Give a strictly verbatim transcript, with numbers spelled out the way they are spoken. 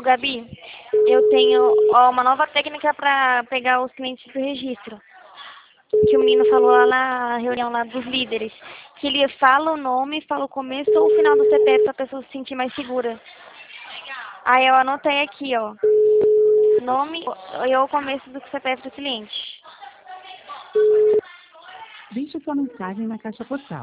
Gabi, eu tenho ó, uma nova técnica para pegar os clientes do registro. Que o menino falou lá na reunião lá dos líderes. Que ele fala o nome, fala o começo ou o final do C P F para a pessoa se sentir mais segura. Aí eu anotei aqui, ó. Nome e o começo do C P F do cliente. Deixe sua mensagem na caixa postal.